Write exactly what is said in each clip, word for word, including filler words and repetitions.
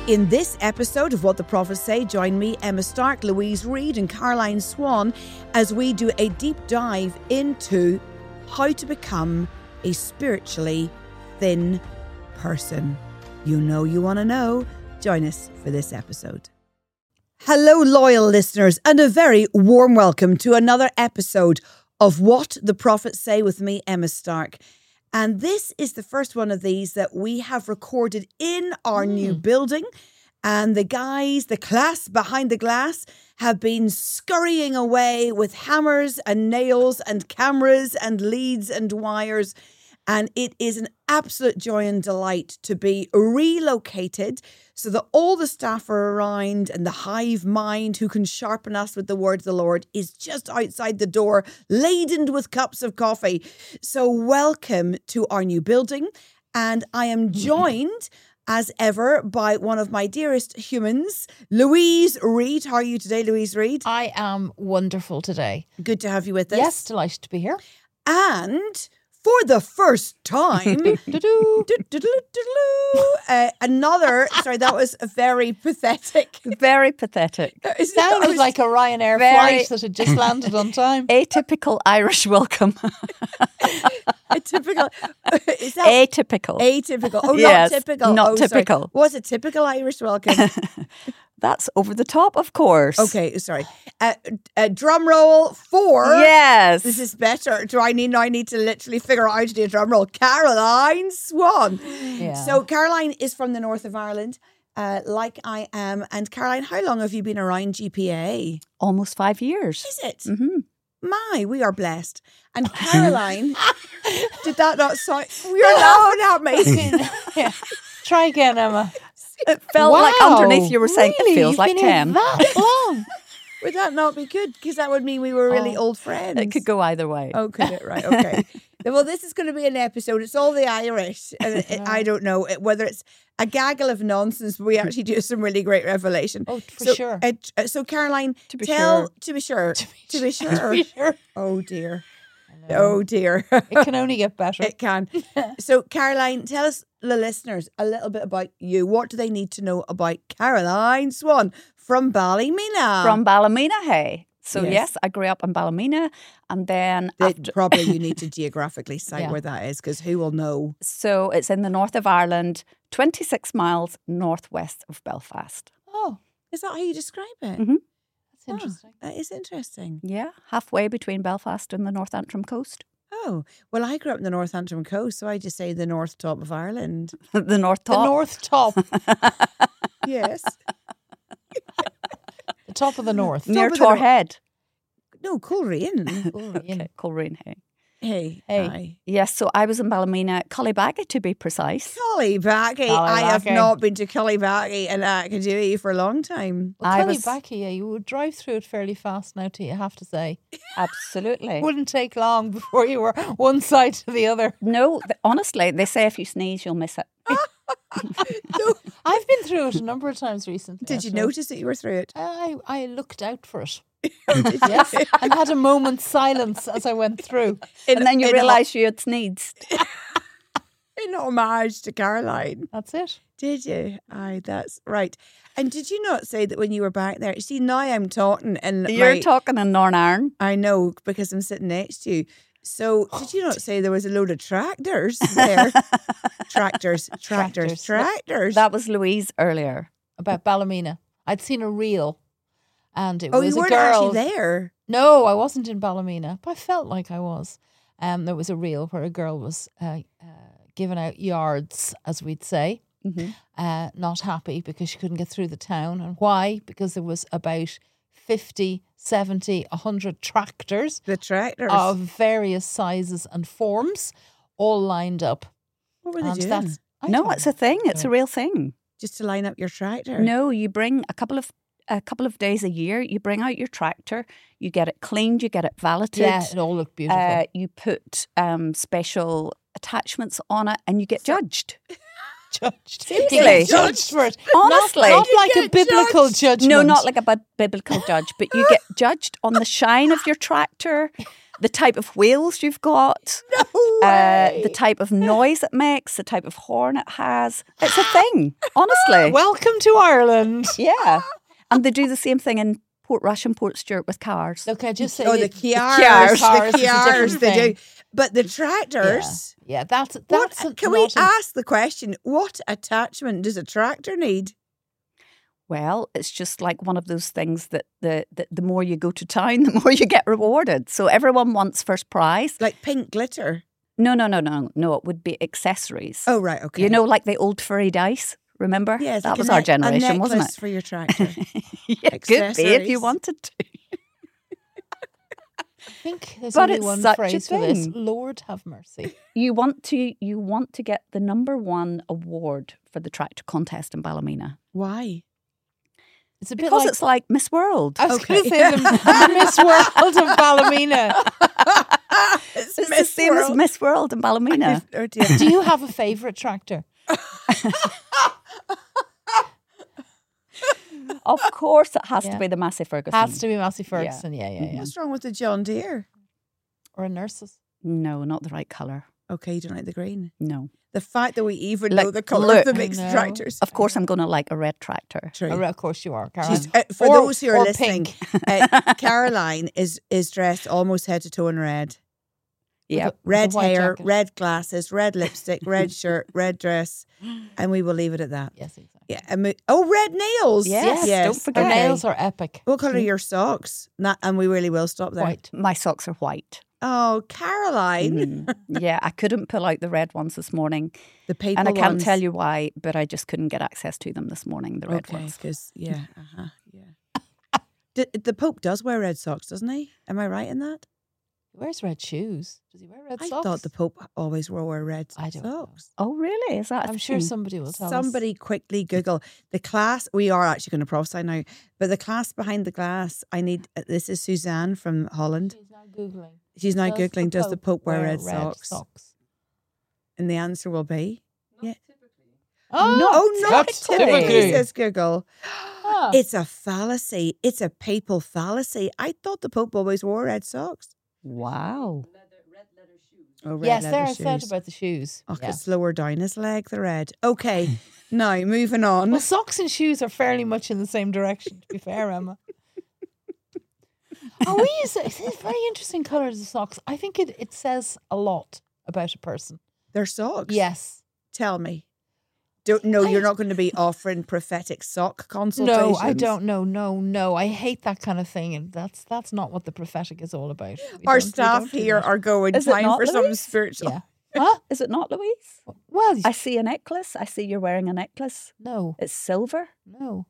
In this episode of What the Prophets Say, join me, Emma Stark, Louise Reid and Caroline Swan as we do a deep dive into how to become a spiritually thin person. You know you want to know. Join us for this episode. Hello, loyal listeners, and a very warm welcome to another episode of What the Prophets Say with me, Emma Stark. And this is the first one of these that we have recorded in our mm. new building. And the guys, the class behind the glass, have been scurrying away with hammers and nails and cameras and leads and wires. And it is an absolute joy and delight to be relocated so that all the staff are around and the hive mind who can sharpen us with the word of the Lord is just outside the door, laden with cups of coffee. So welcome to our new building. And I am joined, as ever, by one of my dearest humans, Louise Reid. How are you today, Louise Reid? I am wonderful today. Good to have you with us. Yes, delighted to be here. And for the first time, uh, another, sorry, that was a very pathetic. Very pathetic. Sounded was, like a Ryanair flight that had just landed on time. Atypical Irish welcome. Atypical. Is that atypical. Atypical. Oh, yes, not typical. Not oh, typical. Sorry. Was a typical Irish welcome? That's over the top, of course. Okay, sorry. Uh, uh, drum roll four. Yes. This is better. Do I need now? I need to literally figure out how to do a drum roll. Caroline Swan. Yeah. So Caroline is from the north of Ireland, uh, like I am. And Caroline, how long have you been around G P A? Almost five years. Is it? Mm-hmm. My, we are blessed. And Caroline, did that not sound? We are laughing at me. Yeah. Try again, Emma. It felt wow, like underneath you were saying really? It feels You've like been ten. That long. Would that not be good? Because that would mean we were really oh, old friends. It could go either way. Oh, could it? Right, okay. Well, this is going to be an episode. It's all the Irish. And it, it, I don't know whether it's a gaggle of nonsense, but we actually do some really great revelation. Oh, for so, sure. Uh, so, Caroline, to be tell, sure. To be sure. To be, to be sure. To be sure. Oh, dear. Oh, dear. It can only get better. It can. So, Caroline, tell us, the listeners, a little bit about you. What do they need to know about Caroline Swan from Ballymena? From Ballymena, hey. So, Yes. yes, I grew up in Ballymena, and then They, after, probably you need to geographically cite Yeah. where that is, because who will know? So it's in the north of Ireland, twenty-six miles northwest of Belfast. Oh, is that how you describe it? Mm-hmm. That's interesting. Oh, that is interesting. Yeah, halfway between Belfast and the North Antrim coast. Oh, well, I grew up in the North Antrim coast, so I just say the north top of Ireland. the North top. The north top. Yes. The top of the north. Near top of the Tor nor- Head. No, Coleraine. Okay, Coleraine, hey. Hey, Hey. hi. Yes, so I was in Ballymena, Cullibaggy to be precise. Cullybackey. I have Cullybackey. not been to Cullybackey and Academy for a long time. Well, I Kelly was- back here, you would drive through it fairly fast now, to you have to say. Absolutely. Wouldn't take long before you were one side to the other. No, th- honestly, they say if you sneeze, you'll miss it. So, I've been through it a number of times recently. did you actually. notice that you were through it? I, I looked out for it. Oh, did you? Yes, and had a moment's silence as I went through. In- and then you in realise you had sneezed. ho- In homage to Caroline. That's it. Did you? Aye, that's right. And did you not say that when you were back there? See, now I'm talking and You're my- talking in Northern Ireland. I know, because I'm sitting next to you. So, did you not say there was a load of tractors there? tractors, tractors, Tractors. tractors. That was Louise earlier. About Ballymena. I'd seen a reel, and it oh, was you a weren't girl. actually there. No, I wasn't in Ballymena, but I felt like I was. Um, there was a reel where a girl was uh, uh, giving out yards, as we'd say, Mm-hmm. uh, not happy because she couldn't get through the town. And why? Because there was about fifty, seventy, one hundred tractors The tractors. of various sizes and forms all lined up. what were they And doing? that's- I No, don't it's a know. thing. It's a real thing. Just to line up your tractor? No, you bring a couple of a couple of days a year. You bring out your tractor. You get it cleaned. You get it valeted. Yeah, it all looked beautiful. Uh, you put um, special attachments on it, and you get judged. judged. Seriously? You get judged for it. Honestly. Not, not You like a get biblical judged. judgment. No, not like a bib- biblical judge, but you get judged on the shine of your tractor, the type of wheels you've got, No uh, way. the type of noise it makes, the type of horn it has. It's a thing, honestly. Welcome to Ireland. Yeah. And they do the same thing in Port Rush and Port Stewart with cars. Look, I just say Oh, the that- Kiars, Kiars. Cars the is a Kiars, different they thing. do. But the tractors. Yeah, yeah, that's What, that's. a- can we not a- ask the question? What attachment does a tractor need? Well, it's just like one of those things that the, the the more you go to town, the more you get rewarded. So everyone wants first prize. Like pink glitter? No, no, no, no, no. It would be accessories. Oh, right, okay. You know, like the old furry dice. Remember? yeah, it's that like was a our ne- generation, a wasn't necklace it? for your tractor. Yeah, could be if Accessories. you wanted to. I think there's But only it's one such a phrase for this. thing. Lord have mercy. You want to you want to get the number one award for the tractor contest in Ballymena Why? It's a bit because like it's like Miss World. I was Okay. going to say the, the Miss World of Ballymena. It's, It's the same as Miss World in Ballymena. Oh, dear. Do you have a favourite tractor? Of course, it has Yeah. to be the Massey Ferguson. Has to be Massey Ferguson. Yeah, yeah, yeah. What's wrong with the John Deere? Or a nurse's. No, not the right colour. Okay, you don't like the green. No. The fact that we even Like, know the colour look. of the mixed I know. tractors. Of course, I'm going to like a red tractor. True. Oh, of course you are, Caroline. She's, uh, for Or- those who are or listening, pink. uh, Caroline is is dressed almost head to toe in red. Yeah. With Red a white hair, jacket. red glasses, red lipstick, red shirt, red dress, and we will leave it at that. Yes, exactly. Yeah. And we, oh, red nails. Yes, don't forget. Her okay. nails are epic. What colour are your socks? Not, and we really will stop there. White. My socks are white. Oh, Caroline, Mhm. Yeah, I couldn't pull out the red ones this morning. the paper And I can't ones. tell you why, but I just couldn't get access to them this morning, the red Okay, ones. because yeah, uh-huh, yeah. D- the Pope does wear red socks, doesn't he? Am I right in that? He wears red shoes. Does he wear red I socks? thought the Pope always wore red I don't know. socks. Oh, really? Is that a I'm sure thing? somebody will tell us. Somebody quickly Google the class. We are actually going to prophesy now, but the class behind the glass. I need. uh, This is Suzanne from Holland. She's now Googling. She's now Does the googling. Does the Pope wear, red, red socks? socks? And the answer will be yeah. Oh, No, oh, not not typically, typically. says Google. Ah. It's a fallacy. It's a papal fallacy. I thought the Pope always wore red socks. Wow. Oh, red yes, leather there I said shoes. about the shoes. Oh, Yeah. it's lower down his leg, the red. Okay, now moving on. Well, socks and shoes are fairly much in the same direction, to be fair, Emma. Oh, we use it's a very interesting colours of socks. I think it, it says a lot about a person. They're socks. Yes. Tell me. Don't, no, you're I- not going to be offering prophetic sock consultations. No, I don't know. No, no. I hate that kind of thing. And that's that's not what the prophetic is all about. We Our don't- we staff don't do here that. are going Is it time not, for some Louise? spiritual. Yeah. Huh? Is it not, Louise? Well, I see a necklace. I see you're wearing a necklace. no, It's silver. no.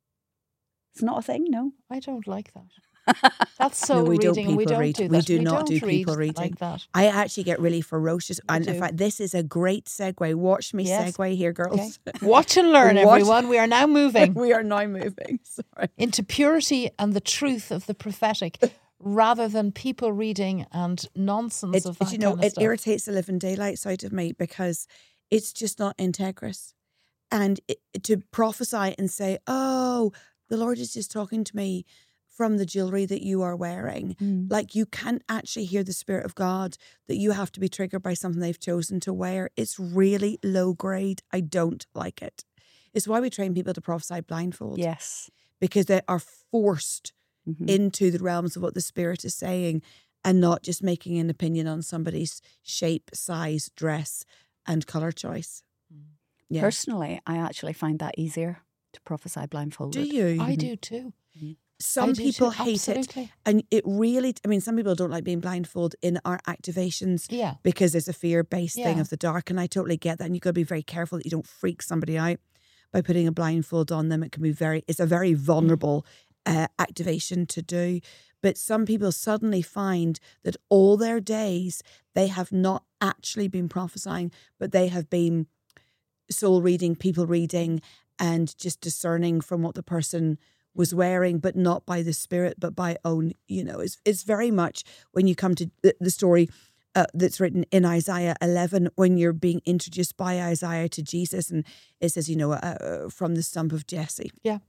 It's not a thing, no. I don't like that. That's so No, we don't reading, and we people don't read. do We that. do not don't do read people reading. like that. I actually get really ferocious. And in do. fact, this is a great segue. Watch me Yes. segue here, girls. Watch and learn, Watch- everyone. We are now moving we are now moving. Sorry. into purity and the truth of the prophetic, rather than people reading and nonsense It, of that you know, kind of it stuff. irritates the living daylights out of me because it's just not integrous. And it, to prophesy and say, oh, the Lord is just talking to me from the jewelry that you are wearing. Mm. Like you can't actually hear the Spirit of God, that you have to be triggered by something they've chosen to wear. It's really low grade. I don't like it. It's why we train people to prophesy blindfold. Yes. Because they are forced Mhm. into the realms of what the Spirit is saying and not just making an opinion on somebody's shape, size, dress, and colour choice. Yeah. Personally, I actually find that easier to prophesy Do blindfolded. you? I do too. Some I do people too, hate it. absolutely. And it really, I mean, some people don't like being blindfolded in our activations Yeah. because there's a fear-based thing Yeah. of the dark. And I totally get that. And you've got to be very careful that you don't freak somebody out by putting a blindfold on them. It can be very, it's a very vulnerable uh, activation to do. But some people suddenly find that all their days, they have not actually been prophesying, but they have been soul reading, people reading, and just discerning from what the person was wearing, but not by the Spirit, but by own, you know, it's, it's very much when you come to the, the story uh, that's written in Isaiah eleven, when you're being introduced by Isaiah to Jesus, and it says, you know, uh, uh, from the stump of Jesse. Yeah.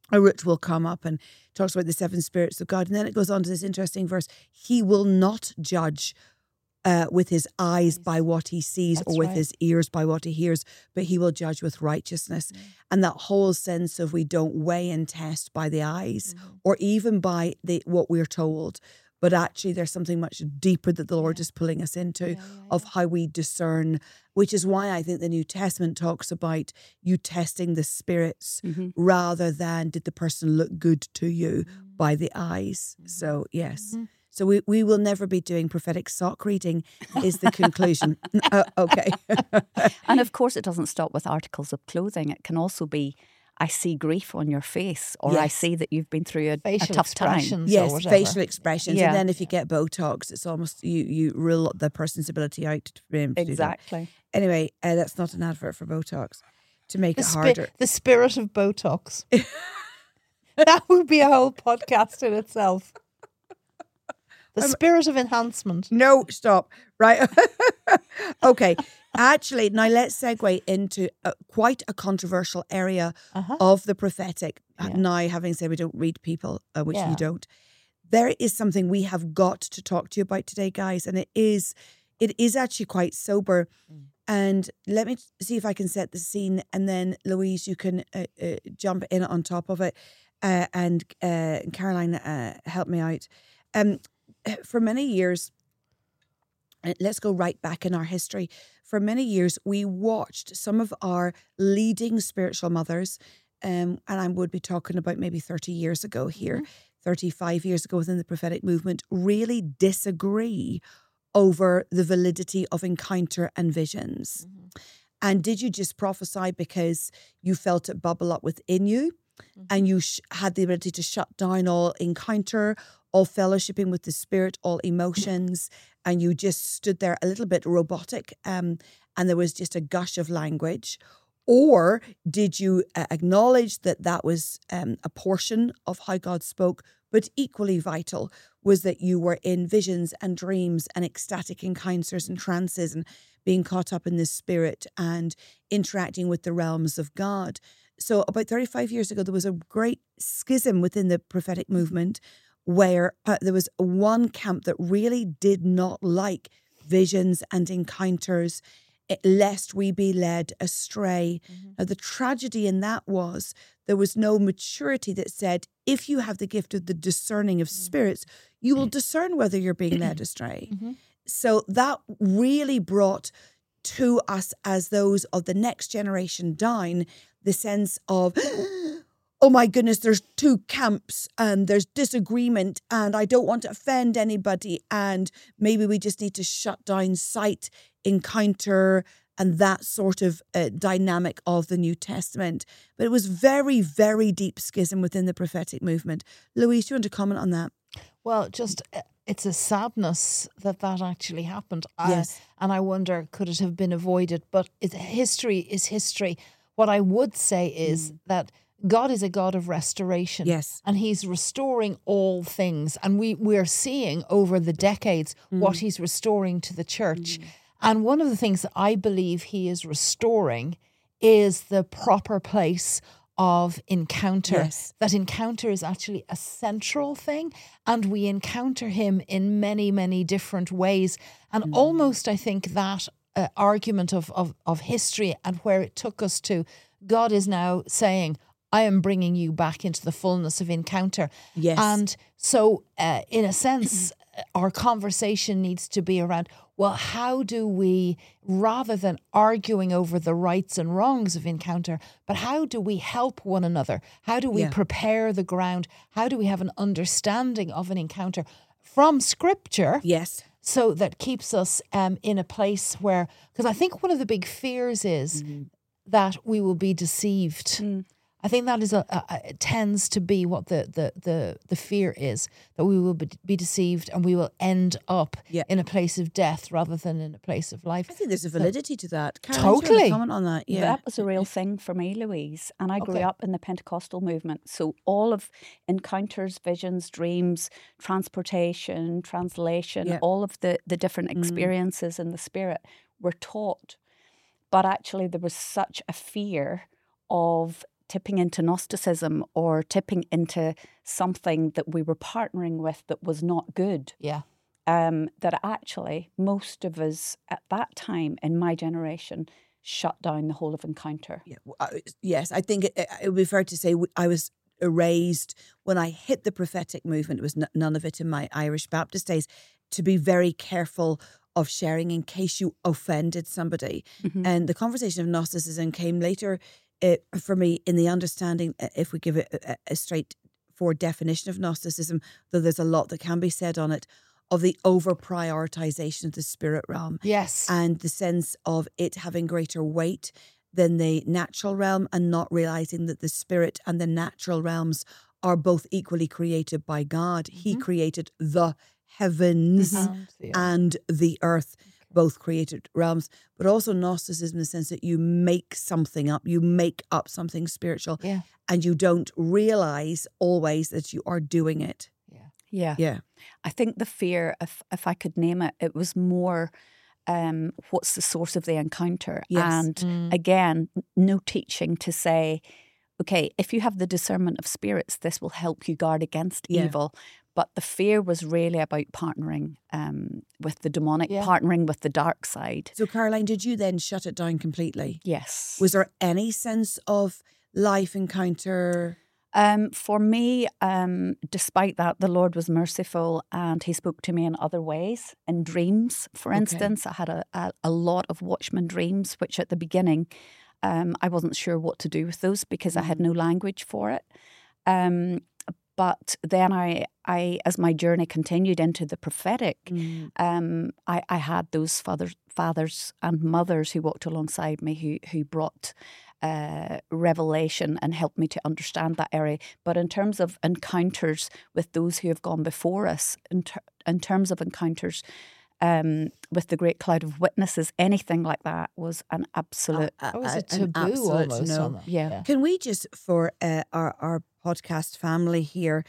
a root will come up and talks about the seven spirits of God. And then it goes on to this interesting verse. He will not judge uh, with his eyes by what he sees That's or with right. his ears by what he hears, but he will judge with righteousness. Mm-hmm. And that whole sense of we don't weigh and test by the eyes mm-hmm. or even by the what we're told. But actually, there's something much deeper that the Lord yeah. is pulling us into yeah, yeah, yeah. of how we discern, which is why I think the New Testament talks about you testing the spirits mm-hmm. rather than did the person look good to you mm-hmm. by the eyes. Mm-hmm. So, yes. Mm-hmm. So we, we will never be doing prophetic sock reading is the conclusion. uh, okay. And of course, it doesn't stop with articles of clothing. It can also be, I see grief on your face, or yes. I see that you've been through a, a tough time. Yes, or whatever. facial expressions. Yeah. And then if you get Botox, it's almost, you, you rule the person's ability out to be able to Exactly. do that. Anyway, uh, that's not an advert for Botox, to make the it harder. Spi- the spirit of Botox. That would be a whole podcast in itself. The spirit of enhancement. No, stop. Right. Okay. Actually, now let's segue into a, quite a controversial area uh-huh. of the prophetic. Yeah. Now, having said we don't read people, uh, which yeah. you don't, there is something we have got to talk to you about today, guys, and it is, it is actually quite sober. Mm. And let me see if I can set the scene, and then Louise, you can uh, uh, jump in on top of it, uh, and uh, Caroline, uh, help me out. Um, for many years. Let's go right back in our history. For many years, we watched some of our leading spiritual mothers, um, and I would be talking about maybe thirty years ago here, mm-hmm. thirty-five years ago within the prophetic movement, really disagree over the validity of encounter and visions. Mm-hmm. And did you just prophesy because you felt it bubble up within you mm-hmm. and you sh- had the ability to shut down all encounter, all fellowshipping with the Spirit, all emotions, and you just stood there a little bit robotic, um, and there was just a gush of language? Or did you uh, acknowledge that that was um, a portion of how God spoke, but equally vital was that you were in visions and dreams and ecstatic encounters and trances and being caught up in the Spirit and interacting with the realms of God? So about thirty-five years ago, there was a great schism within the prophetic movement where uh, there was one camp that really did not like visions and encounters, it, lest we be led astray. Mm-hmm. Now, the tragedy in that was there was no maturity that said, if you have the gift of the discerning of mm-hmm. spirits, you will discern whether you're being led astray. Mm-hmm. So that really brought to us, as those of the next generation down, the sense of, oh my goodness, there's two camps and there's disagreement and I don't want to offend anybody, and maybe we just need to shut down sight, encounter, and that sort of uh, dynamic of the New Testament. But it was very, very deep schism within the prophetic movement. Louise, do you want to comment on that? Well, just uh, it's a sadness that that actually happened. Yes. I, and I wonder, could it have been avoided? But it, history is history. What I would say is mm. that God is a God of restoration. Yes. And he's restoring all things. And we, we're seeing over the decades mm. what he's restoring to the church. Mm. And one of the things that I believe he is restoring is the proper place of encounter. Yes. That encounter is actually a central thing, and we encounter him in many, many different ways. And mm. almost, I think, that uh, argument of, of, of history and where it took us to, God is now saying, I am bringing you back into the fullness of encounter. Yes. And so, uh, in a sense, our conversation needs to be around, well, how do we, rather than arguing over the rights and wrongs of encounter, but how do we help one another? How do we yeah. prepare the ground? How do we have an understanding of an encounter from Scripture? Yes. So that keeps us um, in a place where, because I think one of the big fears is mm-hmm. that we will be deceived. Mm. I think that is a, a, a tends to be what the, the, the, the fear is, that we will be, be deceived and we will end up yeah. in a place of death rather than in a place of life. I think there's a validity so, to that. Caroline, totally. Do you want to comment on that? Yeah. That was a real thing for me, Louise. And I grew okay. up in the Pentecostal movement. So all of encounters, visions, dreams, transportation, translation, yeah. all of the, the different experiences mm. in the Spirit were taught. But actually there was such a fear of tipping into Gnosticism or tipping into something that we were partnering with that was not good. Yeah. Um, that actually most of us at that time in my generation shut down the whole of Encounter. Yeah, w- uh, yes, I think it, it would be fair to say w- I was raised when I hit the prophetic movement. It was n- none of it in my Irish Baptist days, to be very careful of sharing in case you offended somebody. Mhm. And the conversation of Gnosticism came later uh, for me in the understanding, uh, if we give it a, a straightforward definition of Gnosticism, though there's a lot that can be said on it, of the over prioritization of the spirit realm. Yes. And the sense of it having greater weight than the natural realm, and not realizing that the spirit and the natural realms are both equally created by God. He created the heavens And the earth. and the earth, both created realms. But also Gnosticism in the sense that you make something up, you make up something spiritual, Yeah. and you don't realize always that you are doing it. Yeah. Yeah. Yeah. I think the fear, if if I could name it, it was more um, what's the source of the encounter? Yes. And Mm. again, no teaching to say, okay, if you have the discernment of spirits, this will help you guard against Yeah. evil. But the fear was really about partnering um, with the demonic, Yeah. partnering with the dark side. So, Caroline, did you then shut it down completely? Yes. Was there any sense of life encounter? Um, for me, um, despite that, the Lord was merciful and He spoke to me in other ways, in dreams. For Okay. instance, I had a, a, a lot of watchman dreams, which at the beginning um, I wasn't sure what to do with those because I had no language for it. Um, but then I, I, as my journey continued into the prophetic, Mm. um, I, I had those fathers, fathers and mothers who walked alongside me who who brought uh, revelation and helped me to understand that area. But in terms of encounters with those who have gone before us, in, ter- in terms of encounters um, with the great cloud of witnesses, anything like that was an absolute, A- It was a an taboo absolute almost no. on them. Yeah. Can we just, for uh, our, our podcast family here,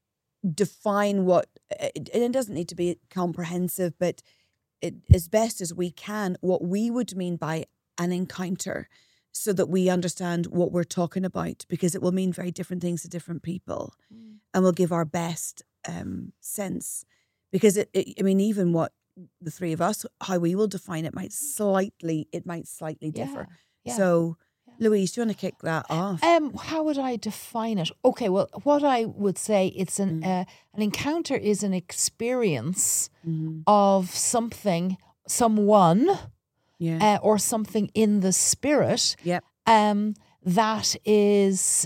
define what, and it doesn't need to be comprehensive, but it, as best as we can, what we would mean by an encounter, so that we understand what we're talking about, because it will mean very different things to different people, and we'll give our best um, sense. Because it, it, I mean, even what the three of us, how we will define it might slightly, it might slightly differ. Yeah. So, Louise, do you want to kick that off? Um, how would I define it? Okay, well, what I would say it's an Mm. uh, an encounter is an experience Mhm. of something, someone, Yeah. uh, or something in the spirit. Yep. Um, that is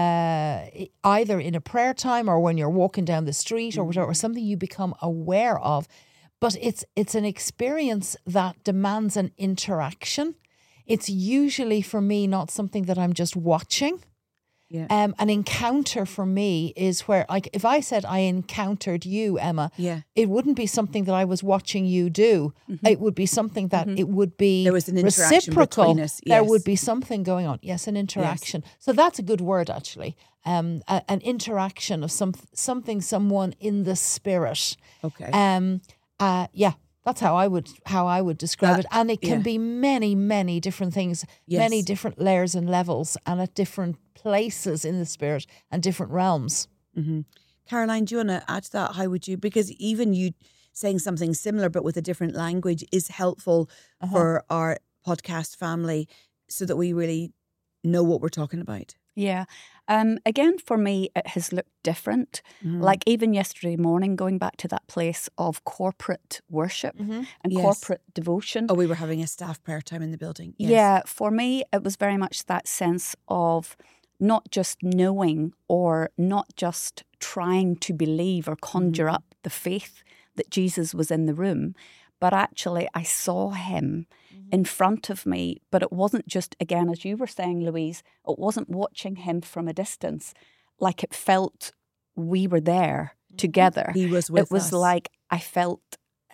uh, either in a prayer time or when you're walking down the street or whatever, or something you become aware of. But it's it's an experience that demands an interaction. It's usually for me not something that I'm just watching. Yeah. Um, an encounter for me is where, like, if I said I encountered you, Emma, Yeah. it wouldn't be something that I was watching you do. It would be something that it would be There was an interaction reciprocal. between us, There yes. would be something going on. Yes, an interaction. So that's a good word, actually. Um, a, an interaction of some something, someone in the spirit. Okay. Um, uh, yeah, that's how I would how I would describe That- it, and it can yeah. be many, many different things, many Yes. different layers and levels, and at different places in the spirit and different realms. hmm Caroline, do you want to add to that? How would you? Because even you saying something similar but with a different language is helpful Uh-huh. for our podcast family, so that we really know what we're talking about. Yeah. Um, again, for me, it has looked different. Mhm. Like even yesterday morning, going back to that place of corporate worship Mm-hmm. and Yes. corporate devotion. Oh, we were having a staff prayer time in the building. Yes. Yeah, for me, it was very much that sense of not just knowing or not just trying to believe or conjure Mhm. up the faith that Jesus was in the room, but actually I saw him in front of me. But it wasn't just, again, as you were saying, Louise, it wasn't watching him from a distance. Like it felt we were there together. He was with It was us. like I felt,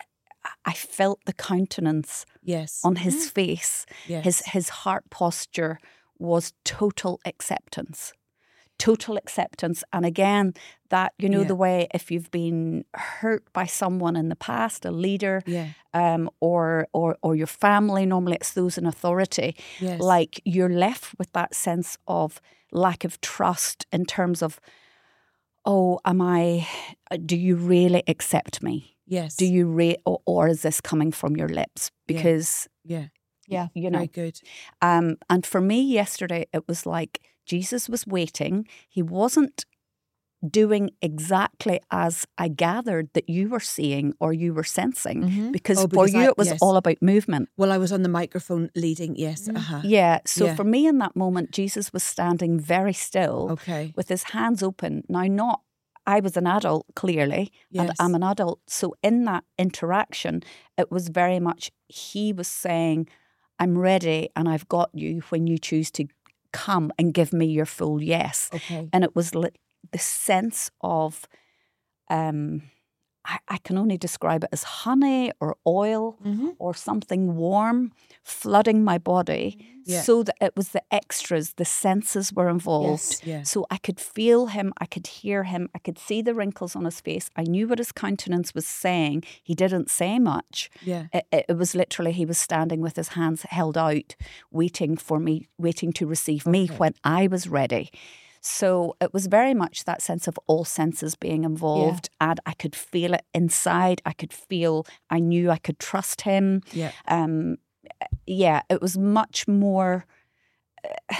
I felt the countenance Yes. on his face. Yes. His his heart posture was total acceptance. total acceptance. And again, that, you know, Yeah. the way if you've been hurt by someone in the past, a leader, Yeah. um, or, or, or your family, normally it's those in authority, Yes. like you're left with that sense of lack of trust in terms of, oh, am I, do you really accept me? Yes. Do you re- or, or is this coming from your lips? Because, Yeah. Yeah. you know, Very good. um, and for me yesterday, it was like Jesus was waiting. He wasn't doing exactly as I gathered that you were seeing or you were sensing, Mhm. because Oh, for because you I- it was yes. all about movement. Well, I was on the microphone leading. Yes. Uh-huh. Yeah. So Yeah. for me in that moment, Jesus was standing very still Okay. with his hands open. Now, not, I was an adult, clearly, and Yes. I'm an adult. So in that interaction, it was very much, he was saying, I'm ready and I've got you when you choose to come and give me your full yes. Okay. And it was li- the sense of, um, I, I can only describe it as honey or oil Mhm. or something warm flooding my body, Yeah. so that it was the extras, the senses were involved. Yes. Yeah. So I could feel him, I could hear him, I could see the wrinkles on his face. I knew what his countenance was saying. He didn't say much. Yeah. It, it, it was literally, he was standing with his hands held out, waiting for me, waiting to receive me Okay. when I was ready. So it was very much that sense of all senses being involved, and I could feel it inside. I could feel, I knew I could trust him. Yeah. Um, yeah, it was much more, uh,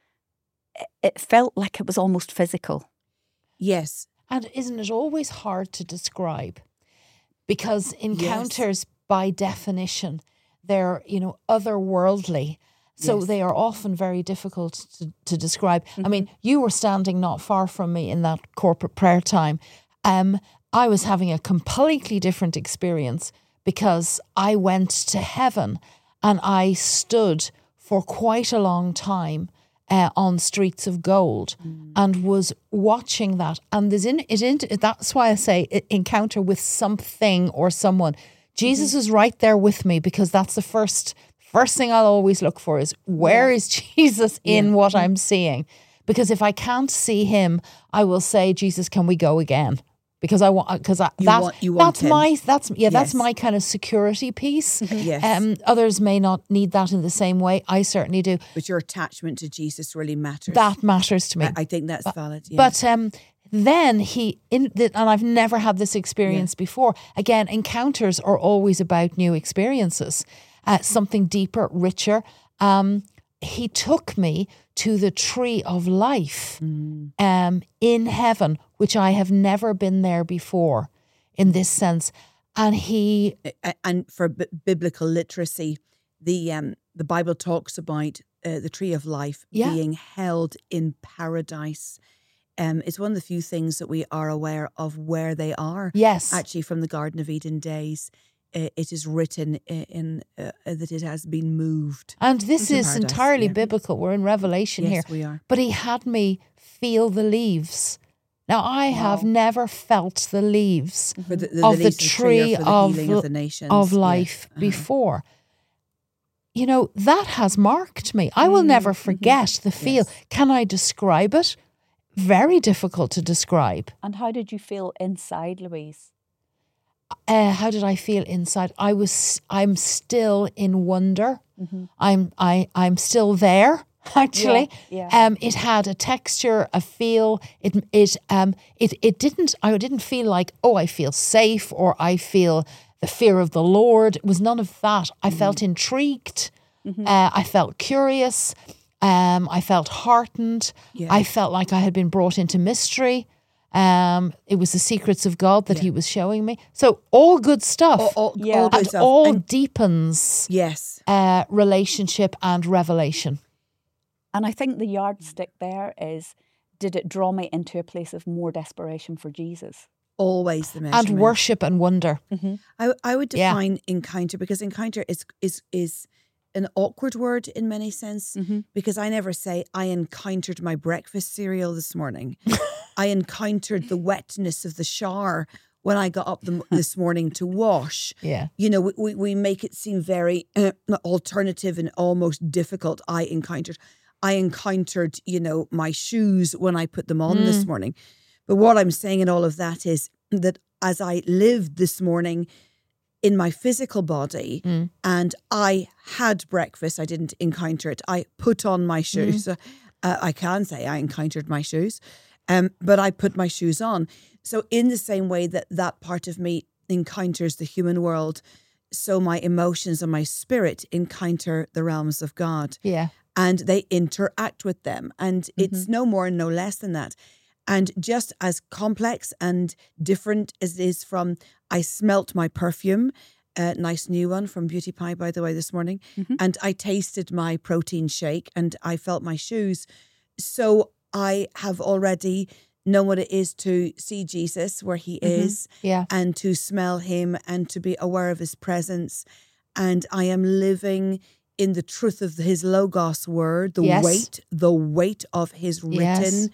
it felt like it was almost physical. Yes. And isn't it always hard to describe? Because encounters, by definition, they're, you know, otherworldly. So Yes. they are often very difficult to, to describe. I mean, you were standing not far from me in that corporate prayer time. Um, I was having a completely different experience because I went to heaven and I stood for quite a long time uh, on streets of gold and was watching that. And there's in it, in, that's why I say it, encounter with something or someone. Jesus is right there with me, because that's the first first thing I'll always look for is, where is Jesus in what I'm seeing? Because if I can't see him, I will say, Jesus, can we go again? Because I want, because I, You that, want- you want that's him. my, that's, yeah, that's Yes. my kind of security piece. Yes. Um, others may not need that in the same way. I certainly do. But your attachment to Jesus really matters. That matters to me. I, I think that's valid. Yeah. But um, then he, in the, and I've never had this experience before. Again, encounters are always about new experiences, uh, something deeper, richer. Um, he took me to the tree of life um, in heaven, which I have never been there before in this sense. And he, A- and for b- biblical literacy, the um the Bible talks about uh, the tree of life Yeah. being held in paradise. Um, it's one of the few things that we are aware of where they are. yes, Actually, from the Garden of Eden days, uh, it is written i- in uh, that it has been moved. and this Into is paradise, entirely yeah. biblical. We're in Revelation Yes, here. we are. But he had me feel the leaves. Now, I have never felt the leaves For the, the, of the leaves of tree are for the of, healing of the nations. of Yeah. life Uh-huh. before. You know, that has marked me. I will never forget the feel. Yes. Can I describe it? Very difficult to describe. And how did you feel inside, Louise? Uh, how did I feel inside? I was. I'm still in wonder. I'm. I. I'm still there. Actually, Yeah, yeah. um, it had a texture, a feel. It. It. Um. It. It didn't. I didn't feel like, oh, I feel safe or I feel the fear of the Lord. It was none of that. I felt intrigued. Uh, I felt curious. Um. I felt heartened. Yeah. I felt like I had been brought into mystery. Um, it was the secrets of God that he was showing me. So all good stuff. All, all, Yeah. all good and stuff. all And deepens yes. uh, relationship and revelation. And I think the yardstick there is, did it draw me into a place of more desperation for Jesus? Always the measurement. And worship and wonder. I I would Yeah. define encounter, because encounter is is is an awkward word in many sense, because I never say I encountered my breakfast cereal this morning. I encountered the wetness of the shower when I got up the, this morning to wash. Yeah. You know, we, we, we make it seem very uh, alternative and almost difficult. I encountered. I encountered, you know, my shoes when I put them on Mm. this morning. But what I'm saying in all of that is that as I lived this morning in my physical body Mm. and I had breakfast, I didn't encounter it. I put on my shoes. Mm. Uh, I can say I encountered my shoes, um, but I put my shoes on. So in the same way that that part of me encounters the human world, so my emotions and my spirit encounter the realms of God. Yeah. And they interact with them. And mm-hmm. it's no more and no less than that. And just as complex and different as it is from, I smelt my perfume, a nice new one from Beauty Pie, by the way, this morning. Mm-hmm. And I tasted my protein shake and I felt my shoes. So I have already known what it is to see Jesus where he mm-hmm. is yeah. and to smell him and to be aware of his presence. And I am living in the truth of his Logos word, the yes. weight, the weight of his written yes.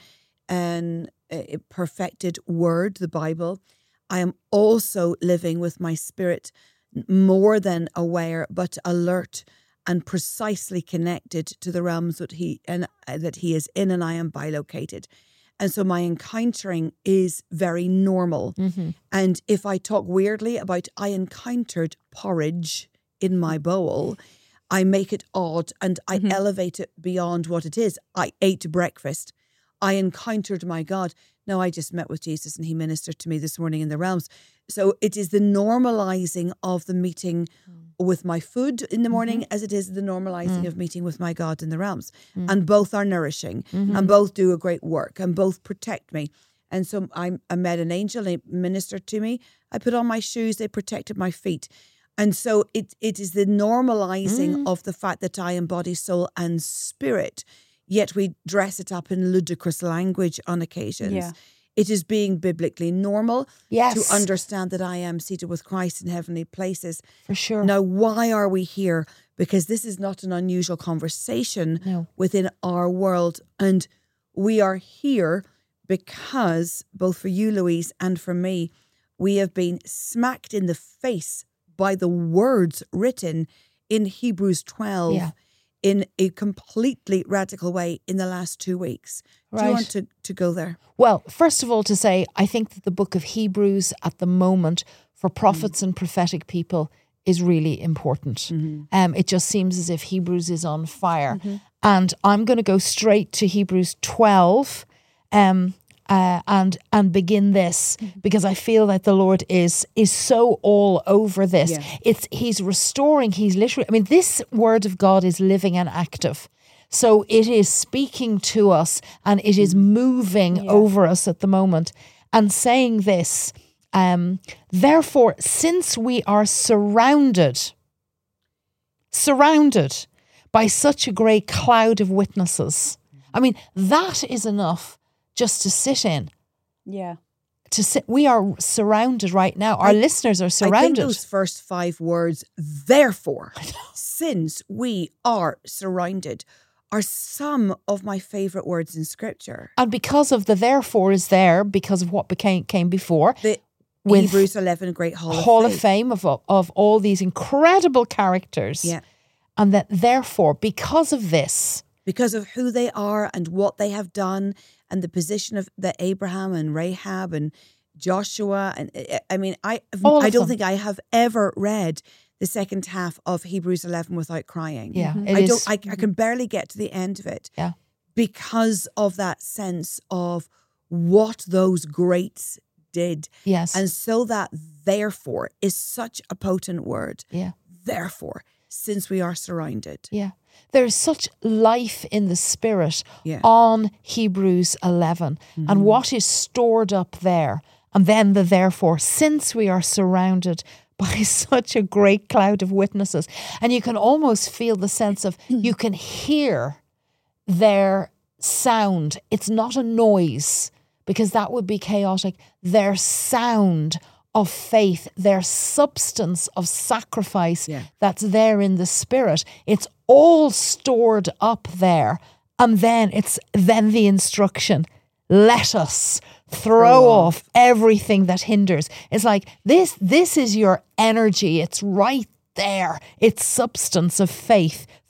and uh, perfected word, the Bible. I am also living with my spirit more than aware, but alert and precisely connected to the realms that he and uh, that he is in, and I am bilocated. And so my encountering is very normal. Mm-hmm. And if I talk weirdly about I encountered porridge in my bowl, I make it odd and I mm-hmm. elevate it beyond what it is. I ate breakfast. I encountered my God. No, I just met with Jesus and he ministered to me this morning in the realms. So it is the normalizing of the meeting mm. with my food in the morning mm-hmm. as it is the normalizing mm. of meeting with my God in the realms. Mm. And both are nourishing mm-hmm. and both do a great work and both protect me. And so I, I met an angel, they ministered to me. I put on my shoes, they protected my feet. And so it it is the normalizing mm. of the fact that I am body, soul and spirit. Yet we dress it up in ludicrous language on occasions. Yeah. It is being biblically normal yes. to understand that I am seated with Christ in heavenly places. For sure. Now, why are we here? Because this is not an unusual conversation no. within our world. And we are here because, both for you, Louise, and for me, we have been smacked in the face by the words written in Hebrews twelve. Yeah. In a completely radical way in the last two weeks. Right. Do you want to, to go there? Well, first of all, to say, I think that the book of Hebrews at the moment for prophets mm-hmm. and prophetic people is really important. Mm-hmm. Um, it just seems as if Hebrews is on fire. Mm-hmm. And I'm going to go straight to Hebrews twelve um, uh, and and begin this mm-hmm. because I feel that the Lord is is so all over this. Yeah. It's He's restoring, he's literally, I mean, this word of God is living and active. So it is speaking to us and it is moving yeah. over us at the moment and saying this, um, therefore, since we are surrounded, surrounded by such a great cloud of witnesses, I mean, that is enough just to sit in. Yeah. To sit, we are surrounded right now. Our I, listeners are surrounded. I think those first five words, therefore, since we are surrounded, are some of my favourite words in Scripture. And because of the therefore is there, because of what became came before. The with Hebrews eleven great Hall of Hall Fame. of Fame of, of all these incredible characters. Yeah. And that therefore, because of this. Because of who they are and what they have done and the position of the Abraham and Rahab and Joshua. And I mean, I all I don't them. think I have ever read the second half of Hebrews eleven without crying. Yeah, mm-hmm. I is. don't. I, I can barely get to the end of it. Yeah, because of that sense of what those greats did. Yes, and so that therefore is such a potent word. Yeah, therefore, since we are surrounded. Yeah, there's such life in the spirit yeah. on Hebrews eleven, mm-hmm. and what is stored up there, and then the therefore, since we are surrounded by such a great cloud of witnesses. And you can almost feel the sense of, you can hear their sound. It's not a noise, because that would be chaotic. Their sound of faith, their substance of sacrifice yeah. that's there in the spirit. It's all stored up there. And then it's then the instruction, let us throw, throw off. off everything that hinders. It's like, this, this is your energy. It's right there. It's substance of faith.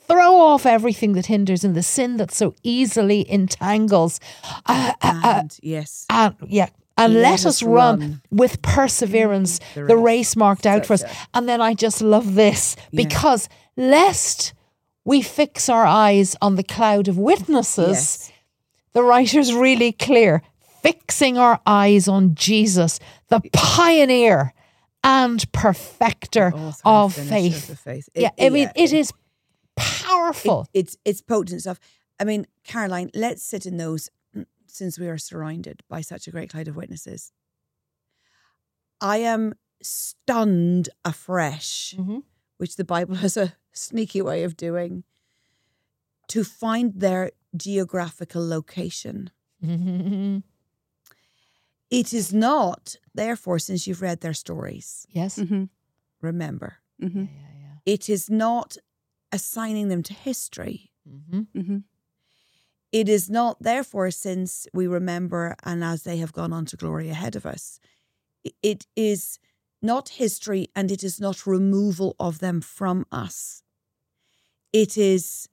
throw off everything that hinders and the sin that so easily entangles. Uh, uh, uh, And yes, and yeah. And let, Let us us run, run. with perseverance The the race. race marked out So for us. good. And then I just love this, Yeah. because lest we fix our eyes on the cloud of witnesses, yes, the writer's really clear, fixing our eyes on Jesus, the pioneer and perfecter author and of finisher faith. of the faith. yeah, It- I mean, yeah, it is powerful. It, it's it's potent stuff. I mean, Caroline, let's sit in those, mm, since we are surrounded by such a great cloud of witnesses. I am stunned afresh, Mhm. which the Bible has a sneaky way of doing, to find their geographical location. It is not, therefore, since you've read their stories, Yes. Mhm. remember, Mhm. Yeah, yeah, it is not assigning them to history. yeah. Mhm. Mhm. It is not, therefore, since we remember and as they have gone on to glory ahead of us. I- It is not history, and it is not removal of them from us. It is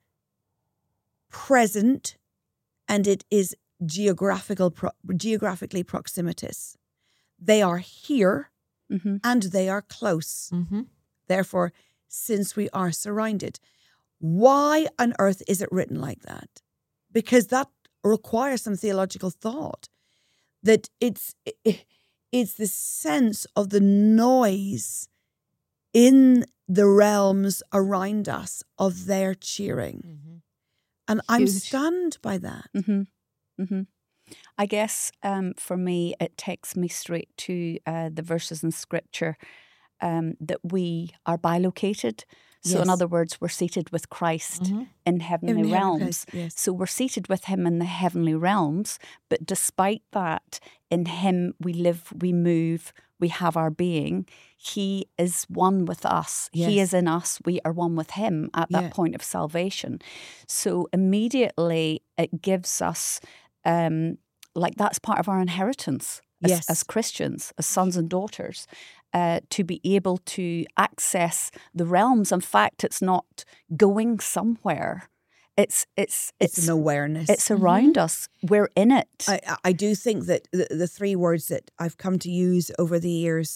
present, and it is geographical, pro- geographically proximitous. They are here Mhm. and they are close. Mhm. Therefore, since we are surrounded, why on earth is it written like that? Because that requires some theological thought. That it's it's the sense of the noise in the realms around us of their cheering, Mhm. and I'm Huge. stunned by that. Mhm. Mhm. I guess um, for me, it takes me straight to uh, the verses in Scripture um, that we are bilocated. So, in Yes. other words, we're seated with Christ Mhm. in heavenly In heavenly realms. place, yes. So, we're seated with Him in the heavenly realms. But despite that, in Him we live, we move, we have our being. He is one with us. He Yes. is in us. We are one with Him at that Yeah. point of salvation. So, immediately it gives us. Um, like that's part of our inheritance as, Yes. as Christians, as sons and daughters, uh, to be able to access the realms. In fact, it's not going somewhere. It's it's It's, it's an awareness. it's around us. We're in it. I, I do think that the, the three words that I've come to use over the years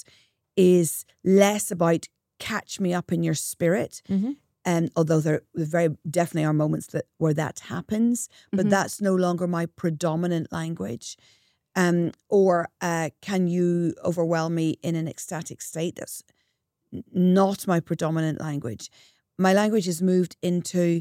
is less about catch me up in your spirit. Mhm. And although there very definitely are moments that where that happens, but Mhm. that's no longer my predominant language. Um, or uh, can you overwhelm me in an ecstatic state? That's n- not my predominant language. My language has moved into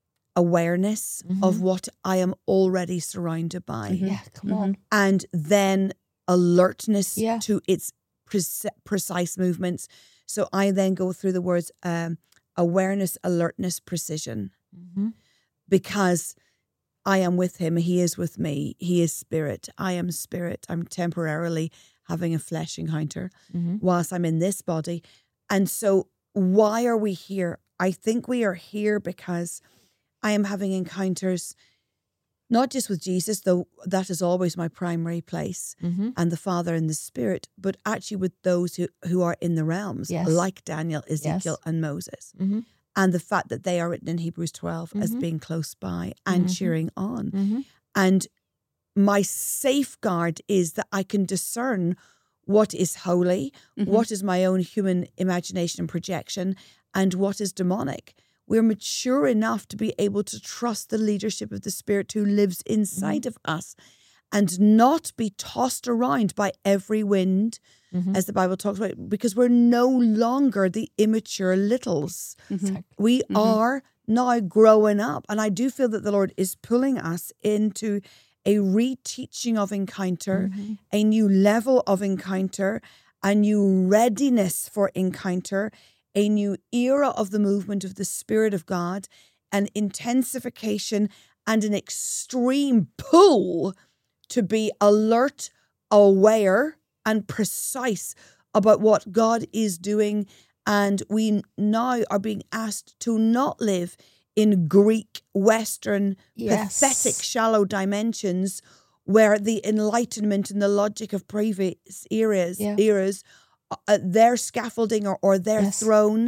awareness of Mhm. what I am already surrounded by, Mhm. Yeah, come on. and then alertness Yeah. to its pre- precise movements. So I then go through the words um, awareness, alertness, precision, Mhm. because I am with him. He is with me. He is spirit. I am spirit. I'm temporarily having a flesh encounter Mhm. whilst I'm in this body. And so why are we here? I think we are here because I am having encounters, not just with Jesus, though that is always my primary place, Mhm. and the Father and the Spirit, but actually with those who, who are in the realms, Yes. like Daniel, Ezekiel, Yes. and Moses. Mhm. And the fact that they are written in Hebrews twelve as Mhm. being close by and Mhm. cheering on. Mhm. And my safeguard is that I can discern what is holy, Mhm. what is my own human imagination and projection, and what is demonic. We're mature enough to be able to trust the leadership of the Spirit who lives inside of us and not be tossed around by every wind, Mhm. as the Bible talks about, because we're no longer the immature littles. Mhm. We Mhm. are now growing up. And I do feel that the Lord is pulling us into a reteaching of encounter, Mhm. a new level of encounter, a new readiness for encounter, a new era of the movement of the Spirit of God, an intensification and an extreme pull to be alert, aware, and precise about what God is doing. And we now are being asked to not live in Greek, Western, Yes. pathetic, shallow dimensions where the enlightenment and the logic of previous eras, Yeah. eras uh, their scaffolding or, or their Yes. throne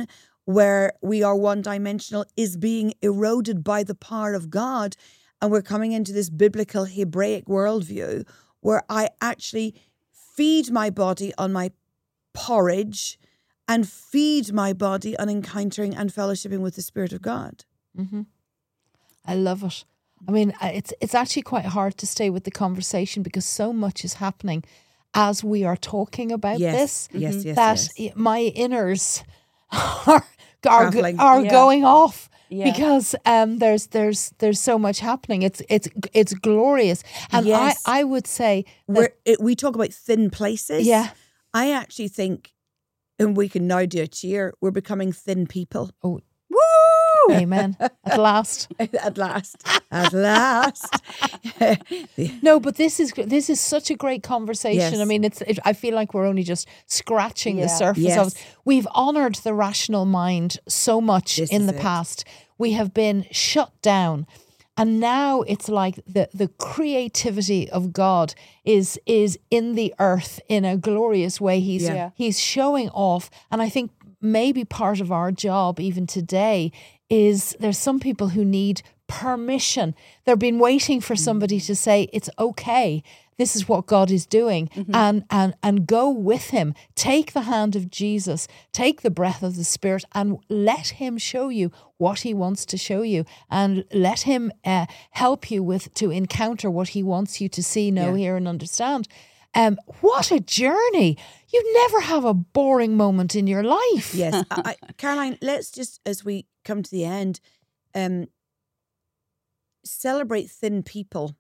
where we are one-dimensional is being eroded by the power of God. And we're coming into this biblical Hebraic worldview where I actually feed my body on my porridge and feed my body on encountering and fellowshipping with the Spirit of God. Mm-hmm. I love it. I mean, it's it's actually quite hard to stay with the conversation because so much is happening as we are talking about Yes, this. yes, yes, that yes. my inners are are, go- Traveling. are Yeah. going off Yeah. because um, there's there's there's so much happening. It's it's it's glorious, and Yes. I I would say that, Where it, we talk about thin places. Yeah. I actually think, and we can now do a cheer, we're becoming thin people. oh, Woo! amen at last. At last. At last. No, but this is this is such a great conversation. Yes. I mean, it's. It, I feel like we're only just scratching the Yeah. surface Yes. of it. We've honoured the rational mind so much This in is the it. past. We have been shut down, and now it's like the the creativity of God is is in the earth in a glorious way. He's Yeah. he's showing off, and I think maybe part of our job even today is there's some people who need permission. They've been waiting for somebody to say it's okay. This is what God is doing, and and and go with Him. Take the hand of Jesus. Take the breath of the Spirit, and let Him show you what He wants to show you, and let Him uh, help you with to encounter what He wants you to see, know, Yeah. hear, and understand. Um, what a journey! You never have a boring moment in your life. Yes. I, I, Caroline, let's just, as we come to the end, um, celebrate thin people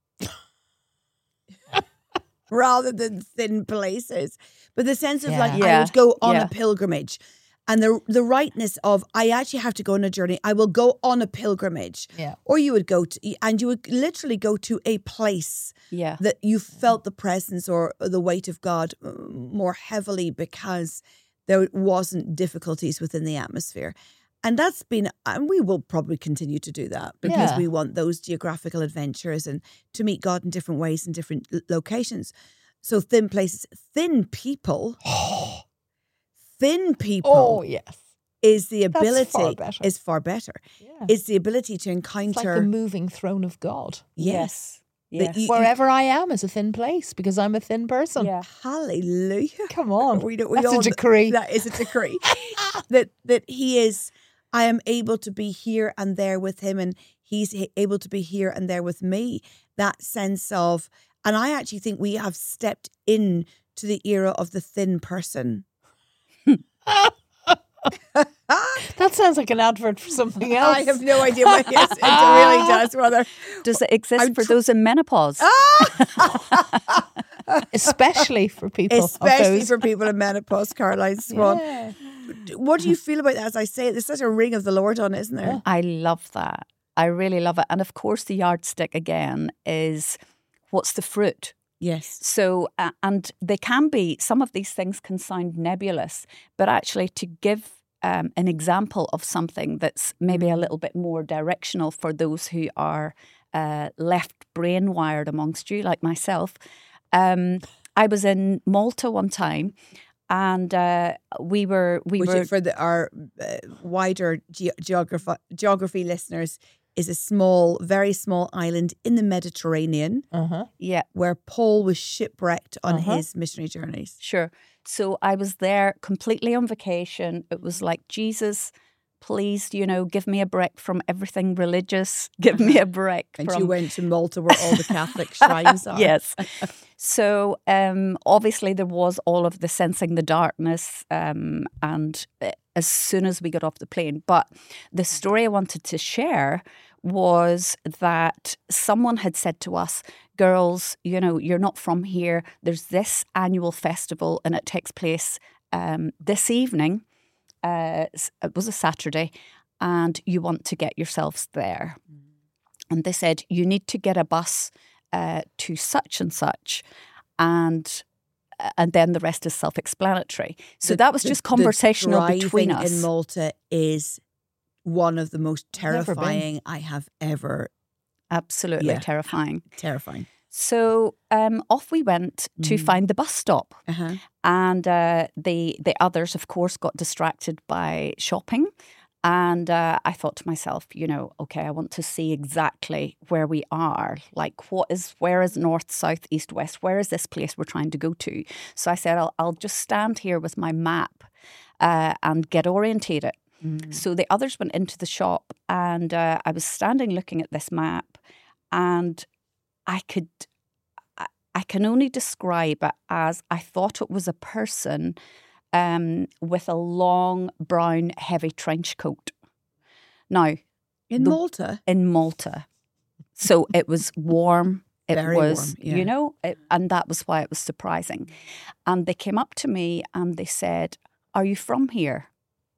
rather than thin places. But the sense of like, Yeah. I Yeah. would go on Yeah. a pilgrimage. And the the rightness of, I actually have to go on a journey. I will go on a pilgrimage. Yeah. Or you would go to, and you would literally go to a place Yeah. that you felt the presence or the weight of God uh, more heavily because there wasn't difficulties within the atmosphere. And that's been, and we will probably continue to do that because Yeah. we want those geographical adventures and to meet God in different ways in different l- locations. So thin places, thin people, thin people Oh yes. is the That's ability, far better. is far better. Yeah. Is the ability to It's encounter, like the moving throne of God. yes, Yes. that you- Wherever I am is a thin place because I'm a thin person. Yeah. hallelujah. Come on. We don't, we That's a all, decree. That is a decree. that that he is, I am able to be here and there with him, and he's h- able to be here and there with me. That sense of, and I actually think we have stepped in to the era of the thin person. That sounds like an advert for something else. I have no idea what yes, it really does, brother. Does it exist I'm for tr- those in menopause? Especially for people. of Especially those- for people in menopause, Caroline Swan. Yeah. What do you feel about that? As I say it, there's such a ring of the Lord on it, isn't there? I love that. I really love it. And of course, the yardstick again is what's the fruit? Yes. So, uh, and they can be, some of these things can sound nebulous, but actually to give um, an example of something that's maybe a little bit more directional for those who are uh, left brain wired amongst you, like myself. Um, I was in Malta one time, and uh, we were we Which were for the, our uh, wider ge- geography, geography listeners is a small, very small island in the Mediterranean Uh-huh. yeah. where Paul was shipwrecked on Uh-huh. his missionary journeys. Sure. So I was there completely on vacation. It was like, Jesus, please, you know, give me a break from everything religious. Give me a break. And from... you went to Malta where all the Catholic shrines are. Yes. So um, obviously there was all of the sensing the darkness um, and uh, as soon as we got off the plane. But the story I wanted to share was that someone had said to us, girls, you know, you're not from here. There's this annual festival and it takes place um, this evening. Uh, it was a Saturday and you want to get yourselves there. And they said, you need to get a bus uh, to such and such. And and then the rest is self-explanatory. So The- that was the- just the conversational between driving us. in Malta is one of the most Never been. terrifying I have ever, Absolutely Yeah. terrifying. terrifying. So um, off we went to Mm. find the bus stop. Uh-huh. And uh, the the others, of course, got distracted by shopping. And uh, I thought to myself, you know, okay, I want to see exactly where we are. Like, what is, where is north, south, east, west? Where is this place we're trying to go to? So I said, I'll, I'll just stand here with my map uh, and get orientated. Mm. So the others went into the shop, and uh, I was standing looking at this map, and I could, I, I can only describe it as I thought it was a person um, with a long brown heavy trench coat. Now, In the- Malta? in Malta, so it was warm. It Very was, warm, yeah. you know, it, and that was why it was surprising. And they came up to me and they said, "Are you from here?"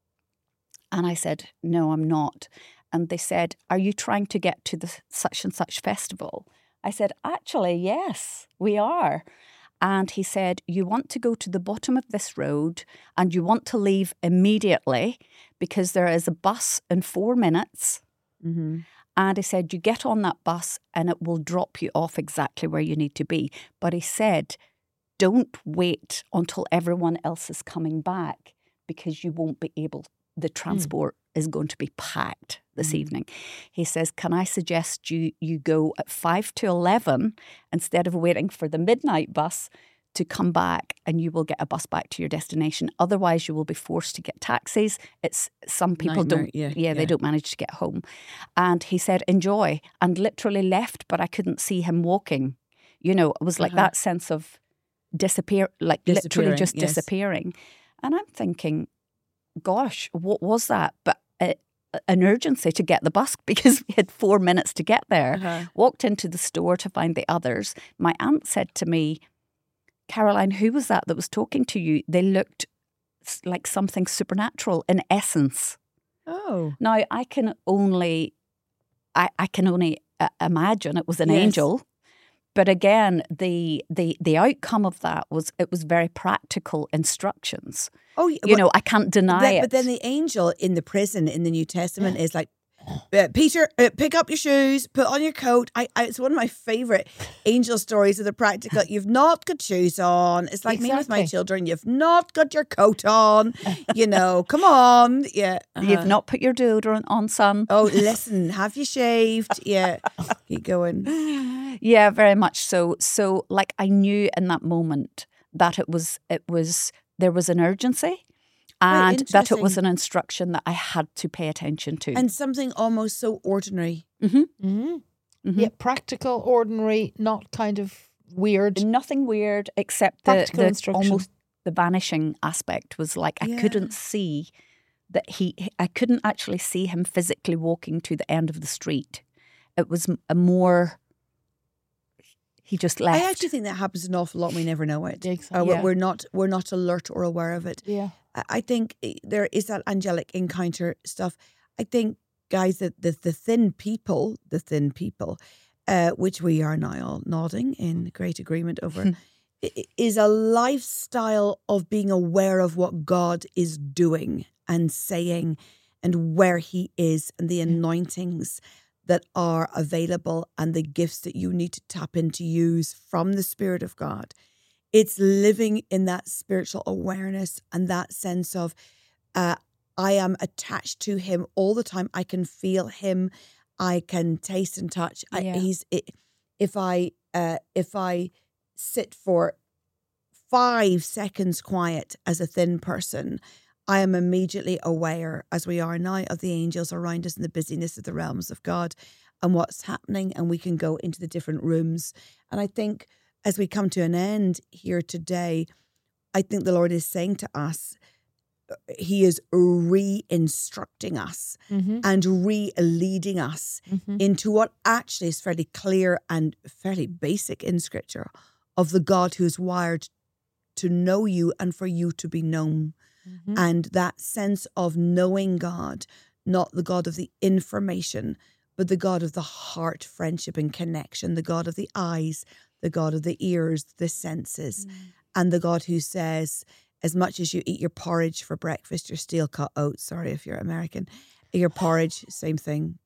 And I said, "No, I'm not." And they said, "Are you trying to get to the such and such festival?" I said, "Actually, yes, we are." And he said, "You want to go to the bottom of this road and you want to leave immediately because there is a bus in four minutes. Mm-hmm. And he said, you get on that bus and it will drop you off exactly where you need to be." But he said, don't wait until everyone else is coming back because you won't be able, the transport mm. is going to be packed this mm. evening. He says, "Can I suggest you, you go at five to eleven instead of waiting for the midnight bus to come back, and you will get a bus back to your destination. Otherwise, you will be forced to get taxis." It's some people Nightmare, don't, yeah, yeah, yeah, they don't manage to get home. And he said, "Enjoy," and literally left, but I couldn't see him walking. You know, it was like Uh-huh. that sense of disappear, like literally Disappearing, just yes. disappearing. And I'm thinking, gosh, what was that? But uh, an urgency to get the bus because we had four minutes to get there. Uh-huh. Walked into the store to find the others. My aunt said to me, "Caroline, who was that that was talking to you? They looked s- like something supernatural in essence." Oh. Now, I can only, I, I can only uh, imagine it was an Yes. angel. But again, the, the the outcome of that was it was very practical instructions. Oh, You know, I can't deny then, it. But then the angel in the prison in the New Testament is like, uh, Peter, uh, pick up your shoes, put on your coat. I, I, it's one of my favourite angel stories of the practical. You've not got shoes on. It's like me with my Exactly. children. You've not got your coat on. You know, come on. Yeah. uh-huh. You've not put your deodorant on, son. Oh, listen, have you shaved? Yeah. Keep going. Yeah, very much so. So, like, I knew in that moment that it was, it was, there was an urgency, and that it was interesting. an instruction that I had to pay attention to. And something almost so ordinary. mm-hmm. Mm-hmm. Mm-hmm. Yeah, practical, ordinary, not kind of weird. Nothing weird except the, Practical the instruction. almost the vanishing aspect was like I Yeah. couldn't see that he, I couldn't actually see him physically walking to the end of the street. It was a more, he just left. I actually think that happens an awful lot. And we never know it. Exactly. Or we're- Yeah. we're not we're not alert or aware of it. Yeah. I- I think there is that angelic encounter stuff. I think, guys, that the, the thin people, the thin people, uh, which we are now all nodding in great agreement over, i- is a lifestyle of being aware of what God is doing and saying and where he is and the anointings that are available and the gifts that you need to tap into use from the Spirit of God. It's living in that spiritual awareness and that sense of uh, I am attached to him all the time. I can feel him. I can taste and touch. I, Yeah. he's it, if I uh, if I sit for five seconds quiet as a thin person, I am immediately aware, as we are now, of the angels around us and the busyness of the realms of God and what's happening. And we can go into the different rooms. And I think as we come to an end here today, I think the Lord is saying to us, he is re-instructing us Mm-hmm. and re-leading us Mm-hmm. into what actually is fairly clear and fairly basic in Scripture of the God who is wired to know you and for you to be known. Mm-hmm. And that sense of knowing God, not the God of the information, but the God of the heart, friendship and connection, the God of the eyes, the God of the ears, the senses, and the God who says, as much as you eat your porridge for breakfast, your steel cut oats, sorry if you're American, your porridge, same thing.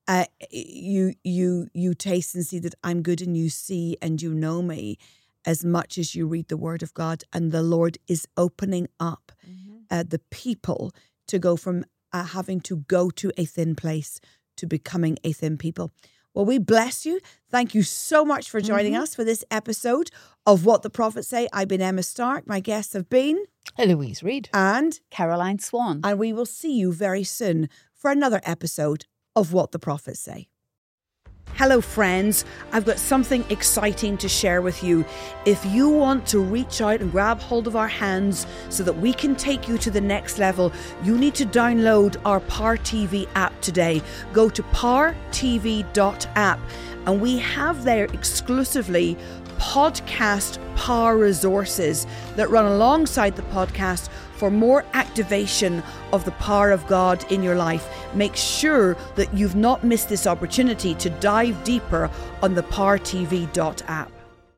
uh, you you you taste and see that I'm good, and you see and you know me as much as you read the Word of God. And the Lord is opening up mm-hmm. uh, the people to go from uh, having to go to a thin place to becoming a thin people. Well, we bless you. Thank you so much for joining mm-hmm. us for this episode of What the Prophets Say. I've been Emma Stark. My guests have been Louise Reed and Caroline Swan. And we will see you very soon for another episode of What the Prophets Say. Hello, friends. I've got something exciting to share with you. If you want to reach out and grab hold of our hands so that we can take you to the next level, you need to download our Power T V app today. Go to power t v dot app, and we have there exclusively podcast power resources that run alongside the podcast for more activation of the power of God in your life. Make sure that you've not missed this opportunity to dive deeper on the power t v dot app.